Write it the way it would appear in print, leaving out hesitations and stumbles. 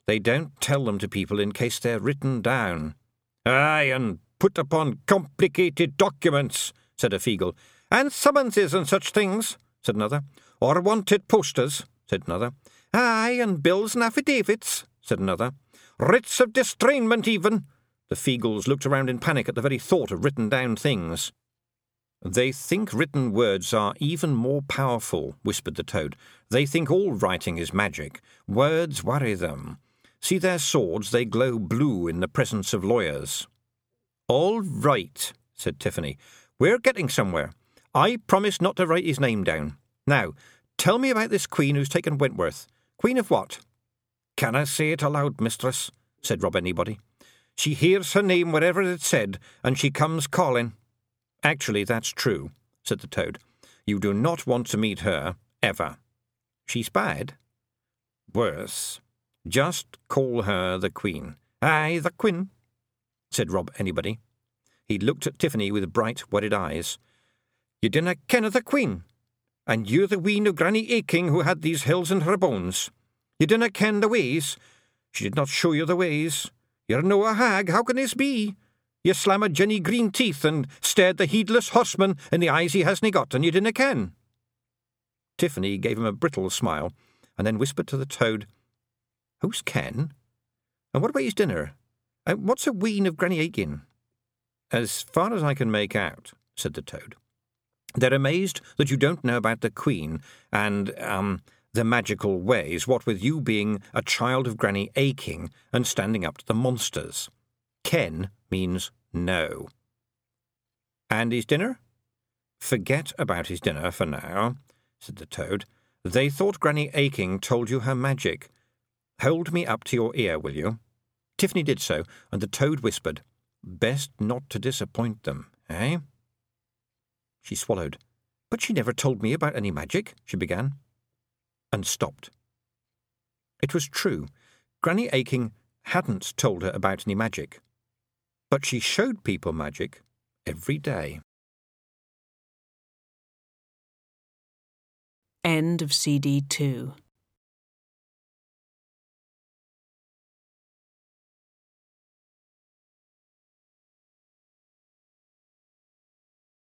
They don't tell them to people in case they're written down. Aye, and put upon complicated documents, said a Feegle. And summonses and such things, said another. Or wanted posters, said another. Aye, and bills and affidavits, said another. Writs of distrainment even. The Feegles looked around in panic at the very thought of written down things. They think written words are even more powerful, whispered the Toad. They think all writing is magic. Words worry them. See their swords, they glow blue in the presence of lawyers. All right, said Tiffany. We're getting somewhere. I promised not to write his name down. Now, tell me about this queen who's taken Wentworth. Queen of what? Can I say it aloud, mistress? Said Rob Anybody. She hears her name wherever it's said, and she comes calling. Actually, that's true, said the Toad. You do not want to meet her, ever. She's bad? Worse. Just call her the Queen. Aye, the Queen, said Rob Anybody. He looked at Tiffany with bright, worried eyes. You dinna ken of the Queen, and you're the ween of Granny Aching who had these hills in her bones. You dinna ken the ways. She did not show you the ways. You're no a hag, how can this be? You slam a Jenny green teeth and stared the heedless horseman in the eyes he hasna got, and you dinna ken. Tiffany gave him a brittle smile, and then whispered to the Toad, Who's Ken? And what about his dinner? And what's a ween of Granny Aiken? As far as I can make out, said the Toad, they're amazed that you don't know about the Queen and, the magical ways, what with you being a child of Granny Aching and standing up to the monsters. Ken means no. And his dinner? Forget about his dinner for now, said the Toad. They thought Granny Aching told you her magic. Hold me up to your ear, will you? Tiffany did so, and the Toad whispered, Best not to disappoint them, eh? She swallowed. But she never told me about any magic, she began, and stopped. It was true. Granny Aching hadn't told her about any magic, but she showed people magic every day. End of CD 2.